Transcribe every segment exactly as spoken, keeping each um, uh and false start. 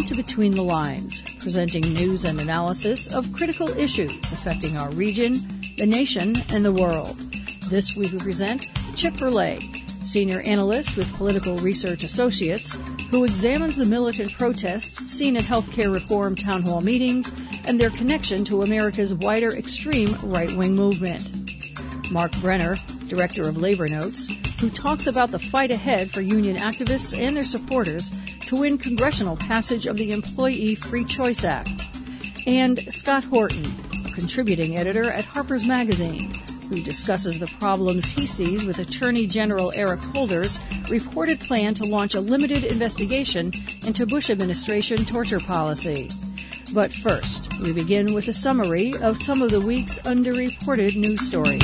to Between the Lines, presenting news and analysis of critical issues affecting our region, the nation, and the world. This week we present Chip Berlay, senior analyst with Political Research Associates, who examines the militant protests seen at healthcare reform town hall meetings and their connection to America's wider extreme right-wing movement. Mark Brenner, director of Labor Notes, who talks about the fight ahead for union activists and their supporters to win congressional passage of the Employee Free Choice Act. And Scott Horton, a contributing editor at Harper's Magazine, who discusses the problems he sees with Attorney General Eric Holder's reported plan to launch a limited investigation into Bush administration torture policy. But first, we begin with a summary of some of the week's underreported news stories.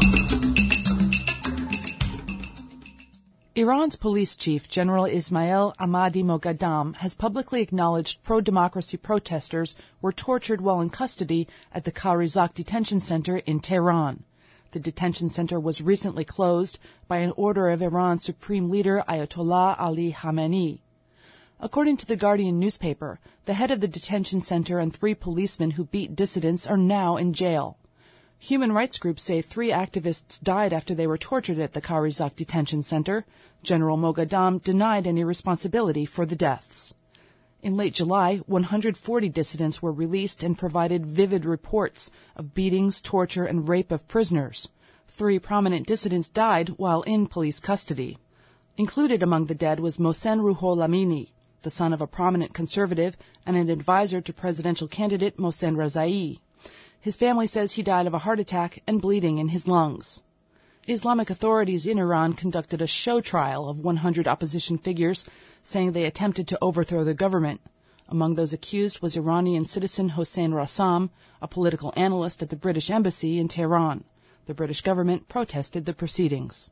Iran's police chief, General Ismail Ahmadi Moghadam, has publicly acknowledged pro-democracy protesters were tortured while in custody at the Kharizak detention center in Tehran. The detention center was recently closed by an order of Iran's supreme leader Ayatollah Ali Khamenei. According to the Guardian newspaper, the head of the detention center and three policemen who beat dissidents are now in jail. Human rights groups say three activists died after they were tortured at the Kharizak detention center. General Moghadam denied any responsibility for the deaths. In late July, one hundred forty dissidents were released and provided vivid reports of beatings, torture, and rape of prisoners. Three prominent dissidents died while in police custody. Included among the dead was Mohsen Ruhollah Amini, the son of a prominent conservative and an advisor to presidential candidate Mohsen Rezai. His family says he died of a heart attack and bleeding in his lungs. Islamic authorities in Iran conducted a show trial of one hundred opposition figures, saying they attempted to overthrow the government. Among those accused was Iranian citizen Hossein Rassam, a political analyst at the British Embassy in Tehran. The British government protested the proceedings.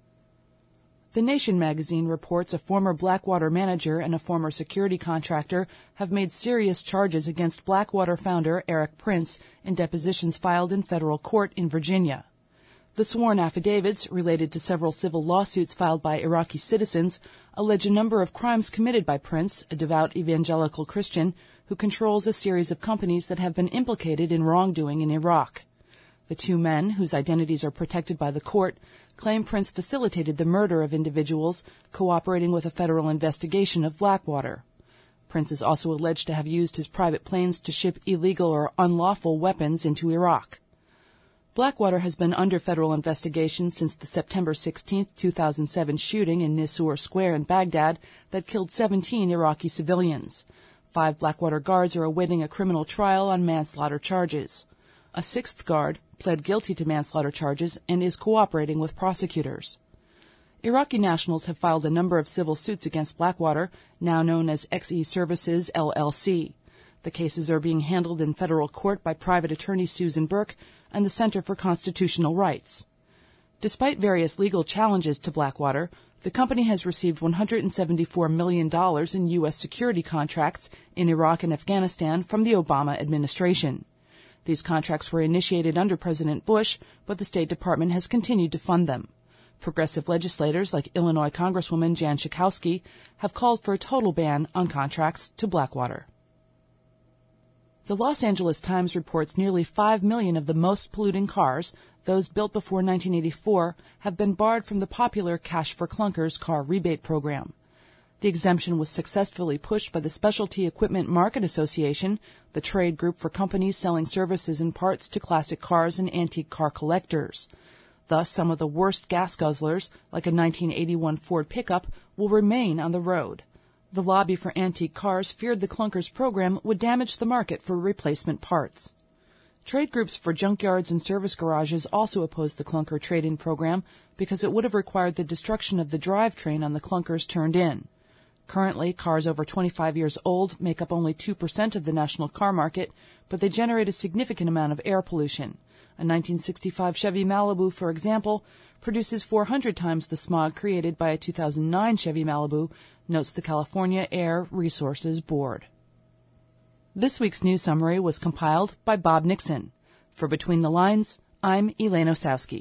The Nation magazine reports a former Blackwater manager and a former security contractor have made serious charges against Blackwater founder Erik Prince in depositions filed in federal court in Virginia. The sworn affidavits, related to several civil lawsuits filed by Iraqi citizens, allege a number of crimes committed by Prince, a devout evangelical Christian who controls a series of companies that have been implicated in wrongdoing in Iraq. The two men, whose identities are protected by the court, claim Prince facilitated the murder of individuals cooperating with a federal investigation of Blackwater. Prince is also alleged to have used his private planes to ship illegal or unlawful weapons into Iraq. Blackwater has been under federal investigation since the September sixteenth, two thousand seven shooting in Nisour Square in Baghdad that killed seventeen Iraqi civilians. Five Blackwater guards are awaiting a criminal trial on manslaughter charges. A sixth guard pled guilty to manslaughter charges and is cooperating with prosecutors. Iraqi nationals have filed a number of civil suits against Blackwater, now known as X E Services, L L C. The cases are being handled in federal court by private attorney Susan Burke and the Center for Constitutional Rights. Despite various legal challenges to Blackwater, the company has received one hundred seventy-four million dollars in U S security contracts in Iraq and Afghanistan from the Obama administration. These contracts were initiated under President Bush, but the State Department has continued to fund them. Progressive legislators like Illinois Congresswoman Jan Schakowsky have called for a total ban on contracts to Blackwater. The Los Angeles Times reports nearly five million of the most polluting cars, those built before nineteen eighty-four, have been barred from the popular Cash for Clunkers car rebate program. The exemption was successfully pushed by the Specialty Equipment Market Association, the trade group for companies selling services and parts to classic cars and antique car collectors. Thus, some of the worst gas guzzlers, like a nineteen eighty-one Ford pickup, will remain on the road. The lobby for antique cars feared the Clunkers program would damage the market for replacement parts. Trade groups for junkyards and service garages also opposed the Clunker trade-in program because it would have required the destruction of the drivetrain on the Clunkers turned in. Currently, cars over twenty-five years old make up only two percent of the national car market, but they generate a significant amount of air pollution. A nineteen sixty-five Chevy Malibu, for example, produces four hundred times the smog created by a two thousand nine Chevy Malibu, notes the California Air Resources Board. This week's news summary was compiled by Bob Nixon. For Between the Lines, I'm Elaine Osowski.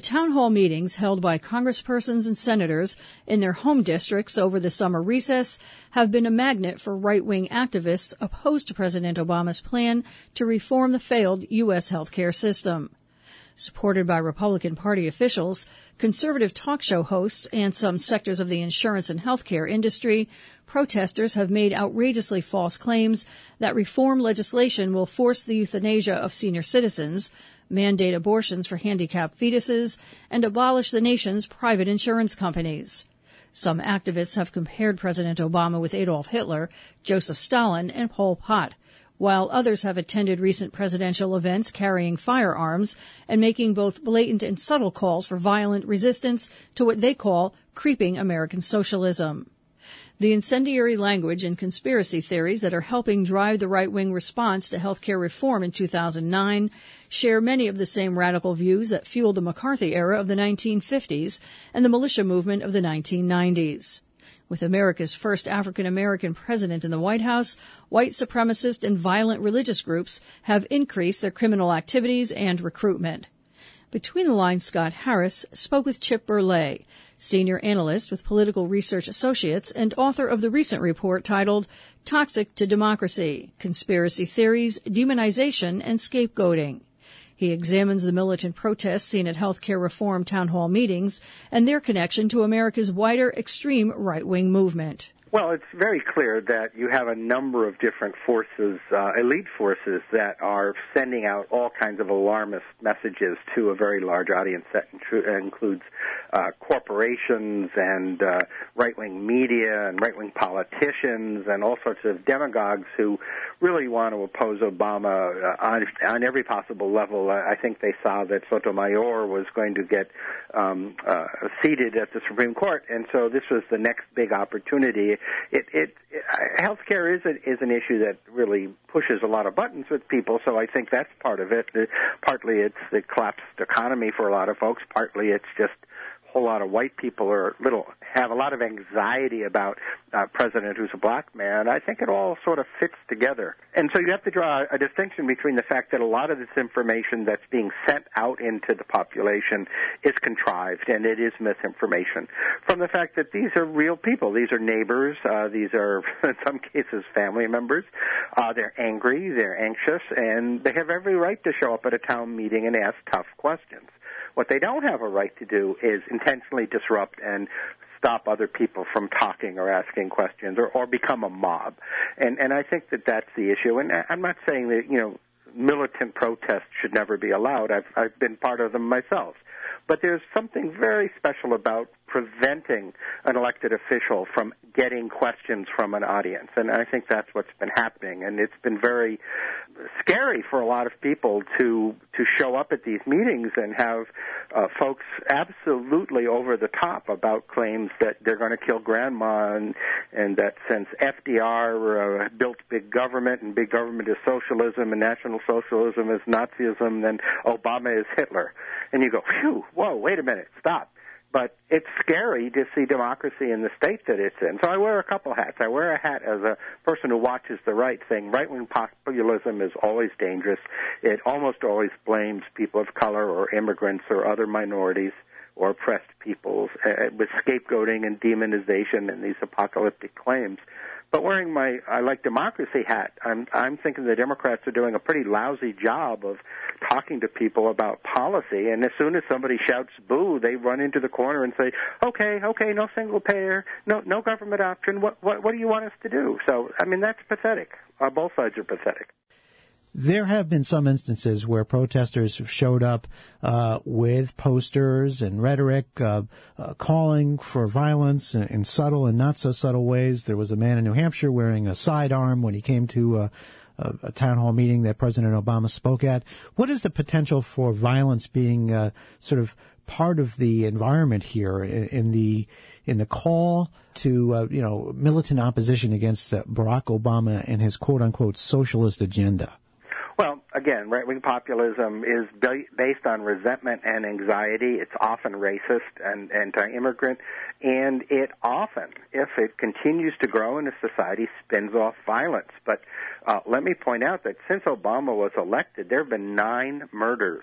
town hall meetings held by congresspersons and senators in their home districts over the summer recess have been a magnet for right-wing activists opposed to President Obama's plan to reform the failed U S healthcare system. Supported by Republican Party officials, conservative talk show hosts, and some sectors of the insurance and healthcare industry, protesters have made outrageously false claims that reform legislation will force the euthanasia of senior citizens, mandate abortions for handicapped fetuses, and abolish the nation's private insurance companies. Some activists have compared President Obama with Adolf Hitler, Joseph Stalin, and Pol Pot, while others have attended recent presidential events carrying firearms and making both blatant and subtle calls for violent resistance to what they call creeping American socialism. The incendiary language and conspiracy theories that are helping drive the right-wing response to health care reform in two thousand nine share many of the same radical views that fueled the McCarthy era of the nineteen fifties and the militia movement of the nineteen nineties. With America's first African-American president in the White House, white supremacist and violent religious groups have increased their criminal activities and recruitment. Between the Lines, Scott Harris spoke with Chip Burleigh, senior analyst with Political Research Associates and author of the recent report titled Toxic to Democracy: Conspiracy Theories, Demonization, and Scapegoating. He examines the militant protests seen at healthcare reform town hall meetings and their connection to America's wider extreme right-wing movement. Well, it's very clear that you have a number of different forces, uh, elite forces, that are sending out all kinds of alarmist messages to a very large audience that intru- includes uh, corporations and uh, right-wing media and right-wing politicians and all sorts of demagogues who really want to oppose Obama uh, on, on every possible level. I think they saw that Sotomayor was going to get um, uh, seated at the Supreme Court, and so this was the next big opportunity. It, it, it healthcare is a, is an issue that really pushes a lot of buttons with people, so I think that's part of it. Uh, partly it's the collapsed economy for a lot of folks. Partly it's just a whole lot of white people are little have a lot of anxiety about a uh, president who's a black man. I think it all sort of fits together. And so you have to draw a distinction between the fact that a lot of this information that's being sent out into the population is contrived and it is misinformation, from the fact that these are real people. These are neighbors. Uh, these are, in some cases, family members. Uh, they're angry. They're anxious. And they have every right to show up at a town meeting and ask tough questions. What they don't have a right to do is intentionally disrupt and stop other people from talking or asking questions or, or become a mob. And, and I think that that's the issue. And I'm not saying that, you know, militant protests should never be allowed. I've, I've been part of them myself. But there's something very special about preventing an elected official from getting questions from an audience. And I think that's what's been happening. And it's been very scary for a lot of people to to show up at these meetings and have uh, folks absolutely over the top about claims that they're going to kill grandma and, and that since F D R uh, built big government and big government is socialism and National Socialism is Nazism, then Obama is Hitler. And you go, phew, whoa, wait a minute, stop. But it's scary to see democracy in the state that it's in. So I wear a couple hats. I wear a hat as a person who watches the right thing. Right-wing populism is always dangerous. It almost always blames people of color or immigrants or other minorities or oppressed peoples uh, with scapegoating and demonization and these apocalyptic claims. But wearing my I like democracy hat, I'm I'm thinking the Democrats are doing a pretty lousy job of talking to people about policy. And as soon as somebody shouts boo, they run into the corner and say, okay, okay, no single payer, no no government option. What what what do you want us to do? So I mean that's pathetic. Uh, both sides are pathetic. There have been some instances where protesters have showed up uh, with posters and rhetoric uh, uh, calling for violence in, in subtle and not so subtle ways. There was a man in New Hampshire wearing a sidearm when he came to uh, a, a town hall meeting that President Obama spoke at. What is the potential for violence being uh, sort of part of the environment here in, in the in the call to uh, you know militant opposition against uh, Barack Obama and his quote unquote socialist agenda? Well, again, right-wing populism is ba- based on resentment and anxiety. It's often racist and anti-immigrant, and it often, if it continues to grow in a society, spins off violence. But uh, let me point out that since Obama was elected, there have been nine murders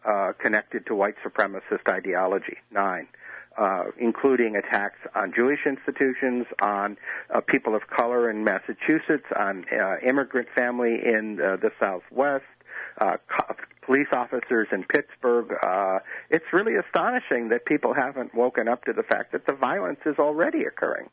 uh, connected to white supremacist ideology, nine. Uh, including attacks on Jewish institutions, on uh, people of color in Massachusetts, on uh, immigrant family in uh, the Southwest, uh, co- police officers in Pittsburgh. Uh, it's really astonishing that people haven't woken up to the fact that the violence is already occurring.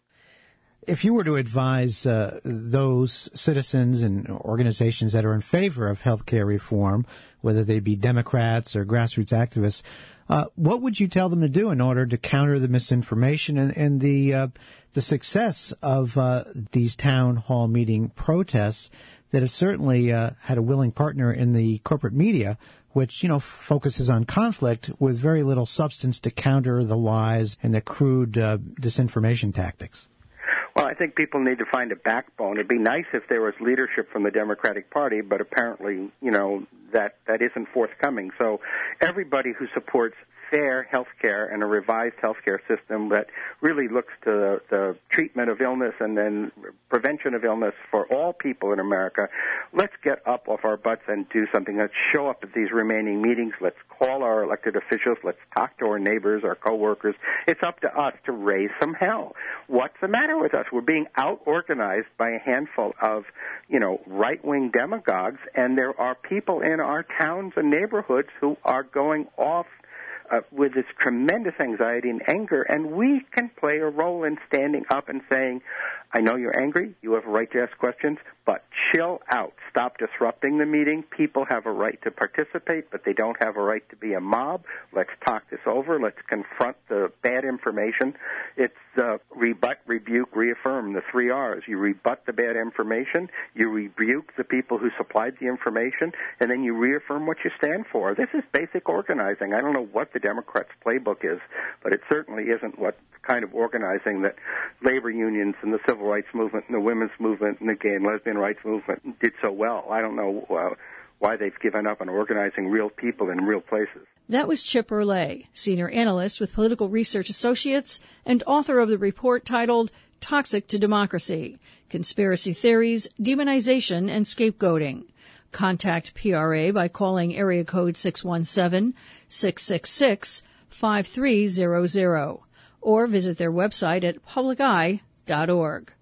If you were to advise uh, those citizens and organizations that are in favor of health care reform, whether they be Democrats or grassroots activists, uh, what would you tell them to do in order to counter the misinformation and, and the uh, the success of uh, these town hall meeting protests that have certainly uh, had a willing partner in the corporate media, which, you know, focuses on conflict with very little substance to counter the lies and the crude uh, disinformation tactics? Well, I think people need to find a backbone. It'd be nice if there was leadership from the Democratic Party, but apparently, you know, that, that isn't forthcoming. So everybody who supports fair health care and a revised health care system that really looks to the, the treatment of illness and then prevention of illness for all people in America, let's get up off our butts and do something. Let's show up at these remaining meetings. Let's call our elected officials. Let's talk to our neighbors, our coworkers. It's up to us to raise some hell. What's the matter with us? We're being out-organized by a handful of, you know, right-wing demagogues, and there are people in our towns and neighborhoods who are going off Uh, with this tremendous anxiety and anger, and we can play a role in standing up and saying, I know you're angry, you have a right to ask questions, but chill out. Stop disrupting the meeting. People have a right to participate, but they don't have a right to be a mob. Let's talk this over. Let's confront the bad information. It's uh, rebut, rebuke, reaffirm, the three R's. You rebut the bad information, you rebuke the people who supplied the information, and then you reaffirm what you stand for. This is basic organizing. I don't know what the Democrats' playbook is, but it certainly isn't what kind of organizing that labor unions and the civil rights movement and the women's movement and the gay and lesbian rights movement did so well. I don't know uh, why they've given up on organizing real people in real places. That was Chip Urlay, senior analyst with Political Research Associates and author of the report titled Toxic to Democracy: Conspiracy Theories, Demonization, and Scapegoating. Contact P R A by calling area code six one seven, six six six, five three zero zero or visit their website at public eye dot org.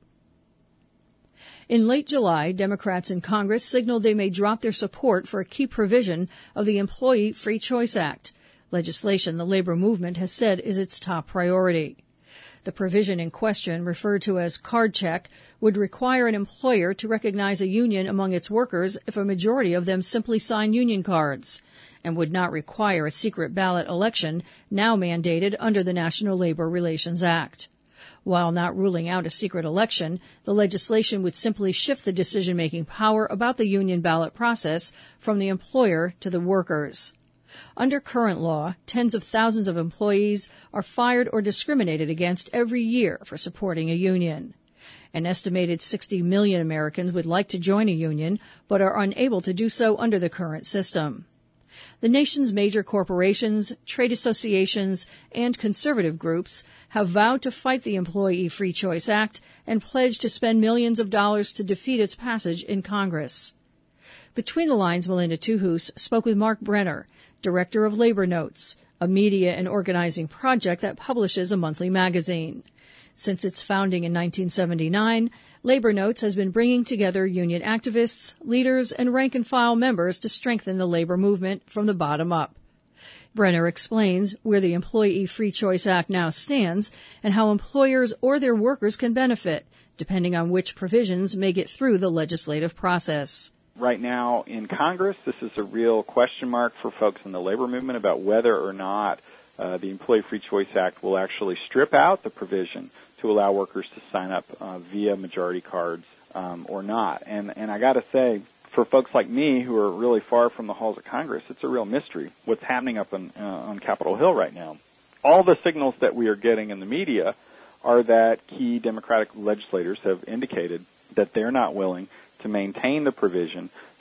In late July, Democrats in Congress signaled they may drop their support for a key provision of the Employee Free Choice Act, legislation the labor movement has said is its top priority. The provision in question, referred to as card check, would require an employer to recognize a union among its workers if a majority of them simply sign union cards, and would not require a secret ballot election now mandated under the National Labor Relations Act. While not ruling out a secret election, the legislation would simply shift the decision-making power about the union ballot process from the employer to the workers. Under current law, tens of thousands of employees are fired or discriminated against every year for supporting a union. An estimated sixty million Americans would like to join a union, but are unable to do so under the current system. The nation's major corporations, trade associations, and conservative groups have vowed to fight the Employee Free Choice Act and pledged to spend millions of dollars to defeat its passage in Congress. Between the Lines, Melinda Tuhus spoke with Mark Brenner, Director of Labor Notes, a media and organizing project that publishes a monthly magazine. Since its founding in nineteen seventy-nine, Labor Notes has been bringing together union activists, leaders, and rank-and-file members to strengthen the labor movement from the bottom up. Brenner explains where the Employee Free Choice Act now stands and how employers or their workers can benefit, depending on which provisions make it through the legislative process. Right now in Congress, this is a real question mark for folks in the labor movement about whether or not uh, the Employee Free Choice Act will actually strip out the provision to allow workers to sign up uh, via majority cards um, or not. And, and I got to say, for folks like me who are really far from the halls of Congress, it's a real mystery what's happening up on, uh, on Capitol Hill right now. All the signals that we are getting in the media are that key Democratic legislators have indicated that they're not willing to maintain the provision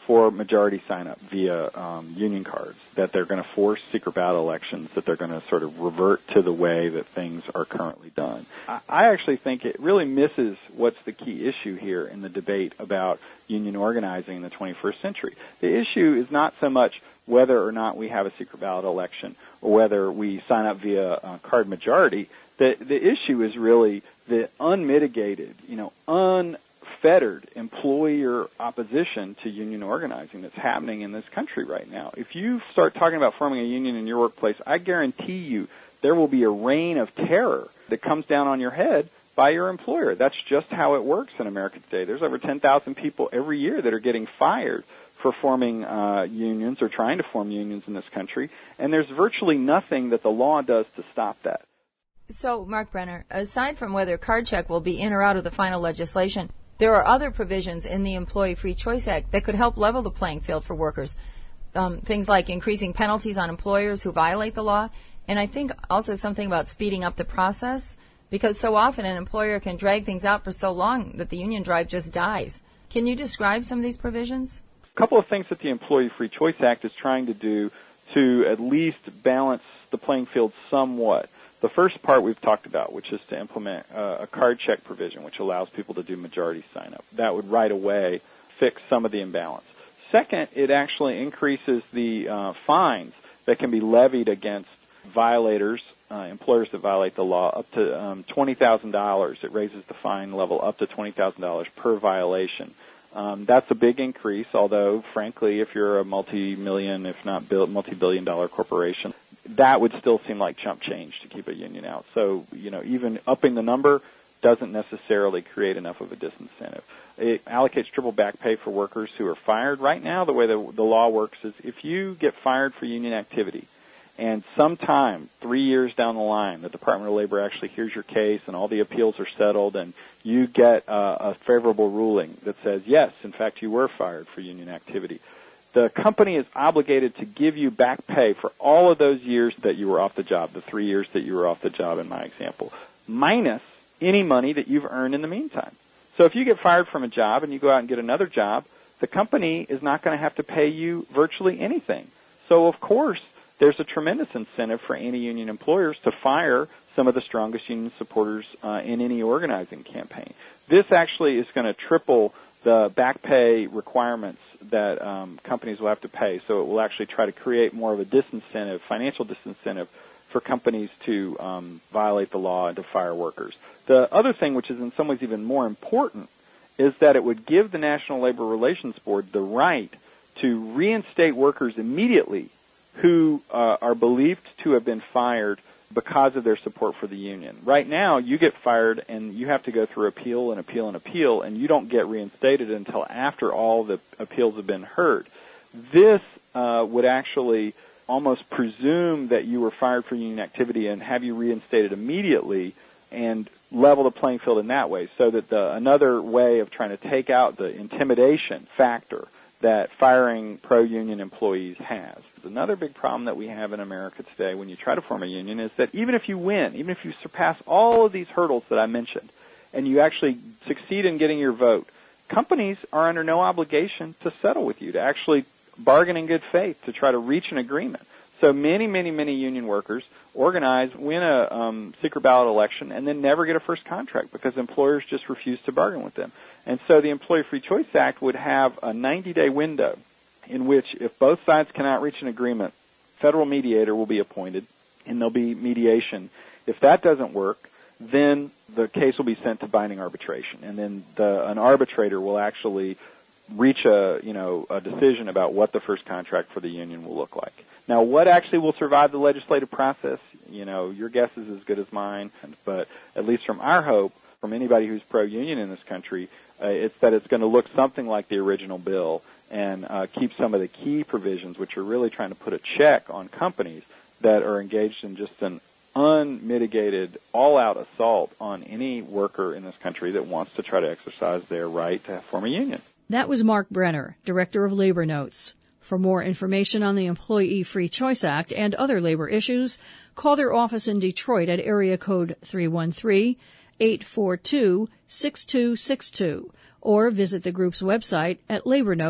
for majority sign-up via um, union cards, that they're going to force secret ballot elections, that they're going to sort of revert to the way that things are currently done. I, I actually think it really misses what's the key issue here in the debate about union organizing in the twenty-first century. The issue is not so much whether or not we have a secret ballot election or whether we sign up via uh, card majority. The, the issue is really the unmitigated, you know, unfettered employer opposition to union organizing that's happening in this country right now. If you start talking about forming a union in your workplace, I guarantee you there will be a reign of terror that comes down on your head by your employer. That's just how it works in America today. There's over ten thousand people every year that are getting fired for forming uh, unions or trying to form unions in this country, and there's virtually nothing that the law does to stop that. So, Mark Brenner, aside from whether card check will be in or out of the final legislation, there are other provisions in the Employee Free Choice Act that could help level the playing field for workers. Um, things like increasing penalties on employers who violate the law, and I think also something about speeding up the process, because so often an employer can drag things out for so long that the union drive just dies. Can you describe some of these provisions? A couple of things that the Employee Free Choice Act is trying to do to at least balance the playing field somewhat. The first part we've talked about, which is to implement uh, a card check provision, which allows people to do majority sign-up. That would right away fix some of the imbalance. Second, it actually increases the uh, fines that can be levied against violators, uh, employers that violate the law, up to um, twenty thousand dollars. It raises the fine level up to twenty thousand dollars per violation. Um, that's a big increase, although, frankly, if you're a multi-million, if not bil- multi-billion dollar corporation, that would still seem like chump change to keep a union out. So, you know, even upping the number doesn't necessarily create enough of a disincentive. It allocates triple back pay for workers who are fired. Right now, the way the, the law works is if you get fired for union activity, and sometime, three years down the line, the Department of Labor actually hears your case and all the appeals are settled and you get uh, a favorable ruling that says, yes, in fact, you were fired for union activity. The company is obligated to give you back pay for all of those years that you were off the job, the three years that you were off the job in my example, minus any money that you've earned in the meantime. So if you get fired from a job and you go out and get another job, the company is not going to have to pay you virtually anything. So, of course, there's a tremendous incentive for anti-union employers to fire some of the strongest union supporters uh, in any organizing campaign. This actually is going to triple the back pay requirements that um, companies will have to pay. So it will actually try to create more of a disincentive, financial disincentive, for companies to um, violate the law and to fire workers. The other thing, which is in some ways even more important, is that it would give the National Labor Relations Board the right to reinstate workers immediately who uh, are believed to have been fired because of their support for the union. Right now, you get fired and you have to go through appeal and appeal and appeal, and you don't get reinstated until after all the appeals have been heard. This uh, would actually almost presume that you were fired for union activity and have you reinstated immediately and level the playing field in that way, so that the, another way of trying to take out the intimidation factor that firing pro-union employees has. Another big problem that we have in America today when you try to form a union is that even if you win, even if you surpass all of these hurdles that I mentioned, and you actually succeed in getting your vote, companies are under no obligation to settle with you, to actually bargain in good faith, to try to reach an agreement. So many, many, many union workers organize, win a um, secret ballot election, and then never get a first contract because employers just refuse to bargain with them. And so the Employee Free Choice Act would have a ninety-day window in which, if both sides cannot reach an agreement, federal mediator will be appointed, and there'll be mediation. If that doesn't work, then the case will be sent to binding arbitration, and then the, an arbitrator will actually reach a, you know, a decision about what the first contract for the union will look like. Now, what actually will survive the legislative process, you know, your guess is as good as mine, but at least from our hope, from anybody who's pro-union in this country, uh, it's that it's going to look something like the original bill and uh, keep some of the key provisions, which are really trying to put a check on companies that are engaged in just an unmitigated, all-out assault on any worker in this country that wants to try to exercise their right to form a union. That was Mark Brenner, Director of Labor Notes. For more information on the Employee Free Choice Act and other labor issues, call their office in Detroit at area code three one three, eight four two, six two six two or visit the group's website at labor notes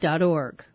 dot org.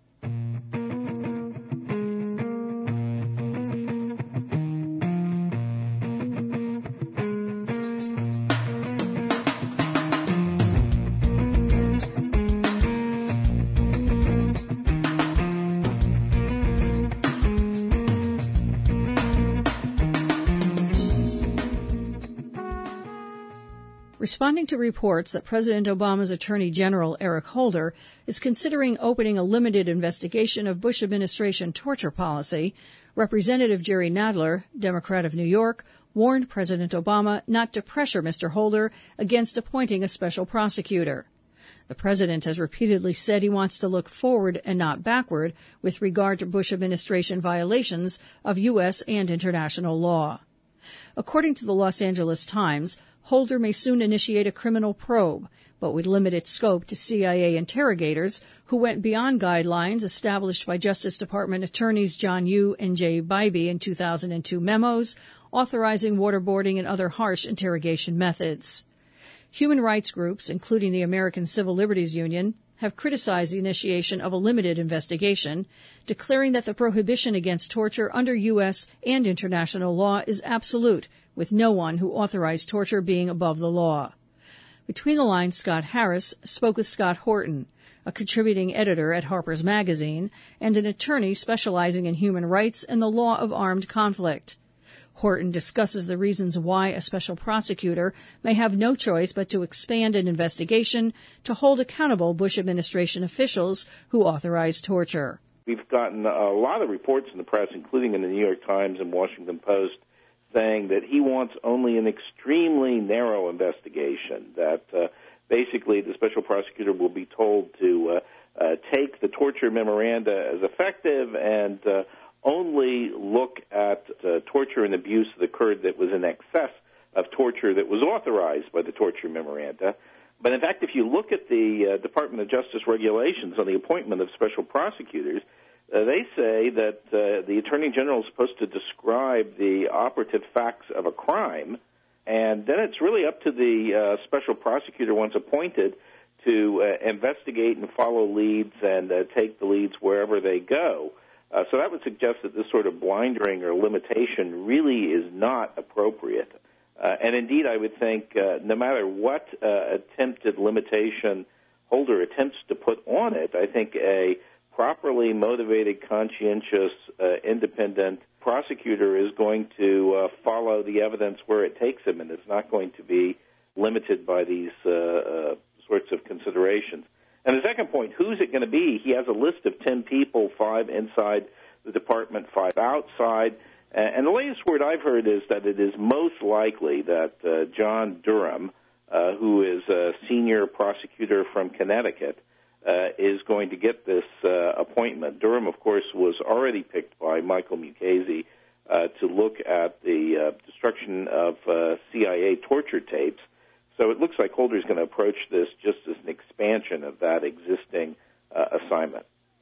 Responding to reports that President Obama's Attorney General Eric Holder is considering opening a limited investigation of Bush administration torture policy, Representative Jerry Nadler, Democrat of New York, warned President Obama not to pressure Mister Holder against appointing a special prosecutor. The president has repeatedly said he wants to look forward and not backward with regard to Bush administration violations of U S and international law. According to the Los Angeles Times, Holder may soon initiate a criminal probe, but would limit its scope to C I A interrogators who went beyond guidelines established by Justice Department attorneys John Yoo and Jay Bybee in two thousand two memos, authorizing waterboarding and other harsh interrogation methods. Human rights groups, including the American Civil Liberties Union, have criticized the initiation of a limited investigation, declaring that the prohibition against torture under U S and international law is absolute, with no one who authorized torture being above the law. Between the lines, Scott Harris spoke with Scott Horton, a contributing editor at Harper's Magazine and an attorney specializing in human rights and the law of armed conflict. Horton discusses the reasons why a special prosecutor may have no choice but to expand an investigation to hold accountable Bush administration officials who authorized torture. We've gotten a lot of reports in the press, including in the New York Times and Washington Post, saying that he wants only an extremely narrow investigation, that uh, basically the special prosecutor will be told to uh, uh, take the torture memoranda as effective and uh, only look at uh, torture and abuse that occurred that was in excess of torture that was authorized by the torture memoranda. But in fact, if you look at the uh, Department of Justice regulations on the appointment of special prosecutors, Uh, they say that uh, the Attorney General is supposed to describe the operative facts of a crime, and then it's really up to the uh, special prosecutor once appointed to uh, investigate and follow leads and uh, take the leads wherever they go. Uh, so that would suggest that this sort of blindering or limitation really is not appropriate. Uh, and indeed, I would think uh, no matter what uh, attempted limitation Holder attempts to put on it, I think a properly motivated, conscientious, uh, independent prosecutor is going to uh, follow the evidence where it takes him, and it's not going to be limited by these uh, uh, sorts of considerations. And the second point, who's it going to be? He has a list of ten people, five inside the department, five outside. And the latest word I've heard is that it is most likely that uh, John Durham, uh, who is a senior prosecutor from Connecticut, Uh, is going to get this uh, appointment. Durham, of course, was already picked by Michael Mukasey uh, to look at the uh, destruction of uh, C I A torture tapes. So it looks like Holder is going to approach this just as an expansion of that existing uh, assignment.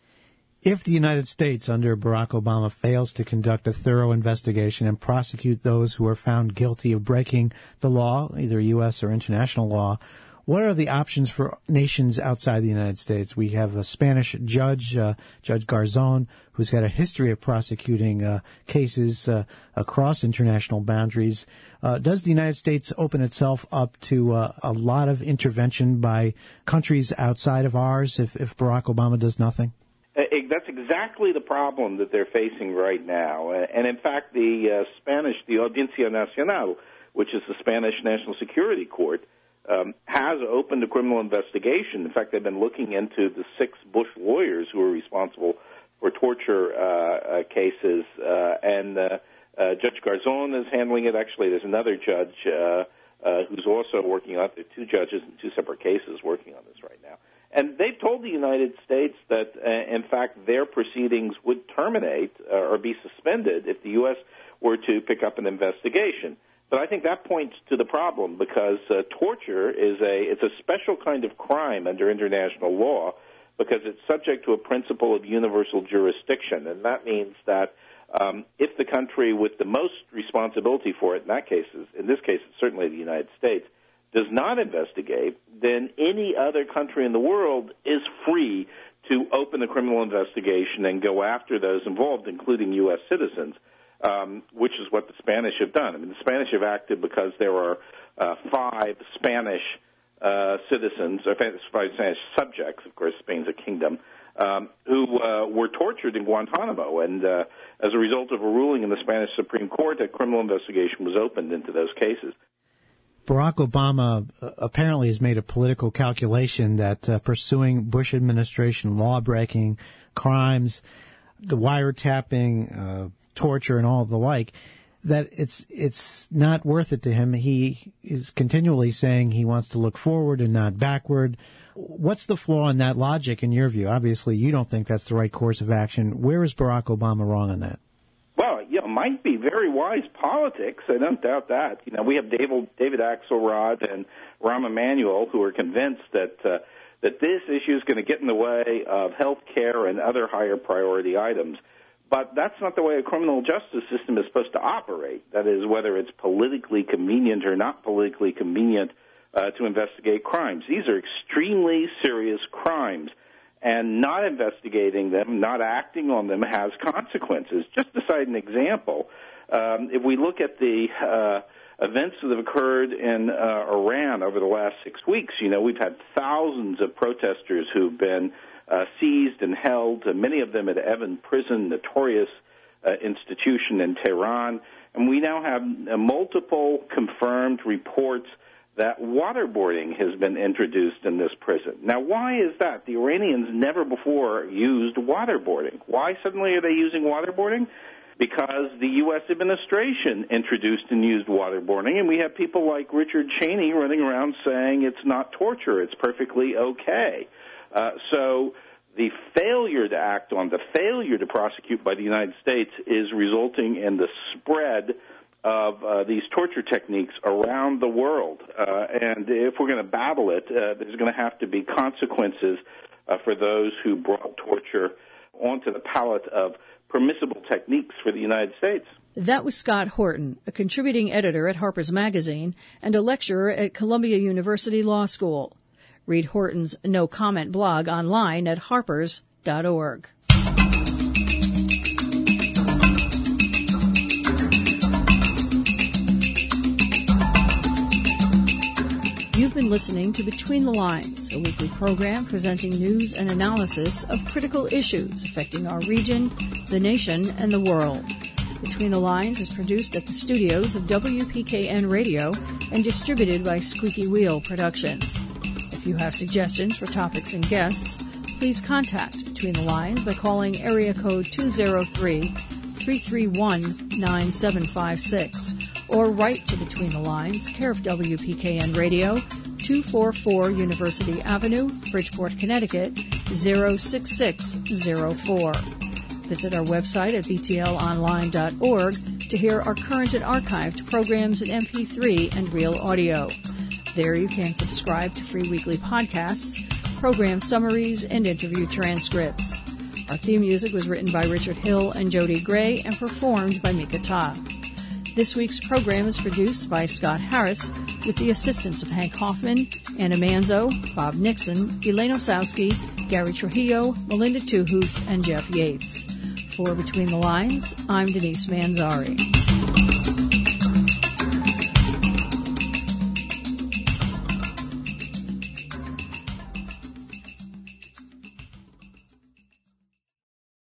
If the United States under Barack Obama fails to conduct a thorough investigation and prosecute those who are found guilty of breaking the law, either U S or international law, what are the options for nations outside the United States? We have a Spanish judge, uh, Judge Garzon, who's got a history of prosecuting uh, cases uh, across international boundaries. Uh, does the United States open itself up to uh, a lot of intervention by countries outside of ours if, if Barack Obama does nothing? That's exactly the problem that they're facing right now. And in fact, the uh, Spanish, the Audiencia Nacional, which is the Spanish National Security Court, Um, has opened a criminal investigation. In fact, they've been looking into the six Bush lawyers who are responsible for torture uh, uh, cases, uh, and uh, uh, Judge Garzon is handling it. Actually, there's another judge uh, uh, who's also working on it. There are two judges in two separate cases working on this right now. And they've told the United States that, uh, in fact, their proceedings would terminate uh, or be suspended if the U S were to pick up an investigation. But I think that points to the problem because uh, torture is a it's a special kind of crime under international law because it's subject to a principle of universal jurisdiction, and that means that um, if the country with the most responsibility for it, in that case, is, in this case, it's certainly the United States, does not investigate, then any other country in the world is free to open a criminal investigation and go after those involved, including U S citizens, um, which is what the Spanish have done. I mean, the Spanish have acted because there are uh, five Spanish uh, citizens, or five Spanish subjects, of course, Spain's a kingdom, um, who uh, were tortured in Guantanamo. And uh, as a result of a ruling in the Spanish Supreme Court, a criminal investigation was opened into those cases. Barack Obama uh, apparently has made a political calculation that uh, pursuing Bush administration law-breaking crimes, the wiretapping, uh, torture, and all the like, that it's it's not worth it to him. He is continually saying he wants to look forward and not backward. What's the flaw in that logic in your view? Obviously, you don't think that's the right course of action. Where is Barack Obama wrong on that? Well, you know, might be very wise politics. I don't doubt that. You know, we have David, David Axelrod and Rahm Emanuel who are convinced that uh, that this issue is going to get in the way of health care and other higher priority items. But that's not the way a criminal justice system is supposed to operate. That is, whether it's politically convenient or not politically convenient uh, to investigate crimes. These are extremely serious crimes. And not investigating them, not acting on them, has consequences. Just to cite an example, um, if we look at the uh, events that have occurred in uh, Iran over the last six weeks, you know, we've had thousands of protesters who've been uh, seized and held, uh, many of them at Evin Prison, notorious uh, institution in Tehran. And we now have uh, multiple confirmed reports that waterboarding has been introduced in this prison. Now, why is that? The Iranians never before used waterboarding. Why suddenly are they using waterboarding? Because the U S administration introduced and used waterboarding, and we have people like Richard Cheney running around saying it's not torture, it's perfectly okay. Uh, so the failure to act on, the failure to prosecute by the United States is resulting in the spread of uh, these torture techniques around the world. Uh, and if we're going to battle it, uh, there's going to have to be consequences uh, for those who brought torture onto the palette of permissible techniques for the United States. That was Scott Horton, a contributing editor at Harper's Magazine and a lecturer at Columbia University Law School. Read Horton's No Comment blog online at harpers dot org. You've been listening to Between the Lines, a weekly program presenting news and analysis of critical issues affecting our region, the nation, and the world. Between the Lines is produced at the studios of W P K N Radio and distributed by Squeaky Wheel Productions. If you have suggestions for topics and guests, please contact Between the Lines by calling area code two oh three, three three one, nine seven five six or write to Between the Lines, care of W P K N Radio, two forty-four University Avenue, Bridgeport, Connecticut, zero six six zero four. Visit our website at b t l online dot org to hear our current and archived programs in M P three and real audio. There you can subscribe to free weekly podcasts, program summaries, and interview transcripts. Our theme music was written by Richard Hill and Jody Gray and performed by Mika Ta. This week's program is produced by Scott Harris with the assistance of Hank Hoffman, Anna Manzo, Bob Nixon, Elaine Osowski, Gary Trujillo, Melinda Tuhus, and Jeff Yates. For Between the Lines, I'm Denise Manzari.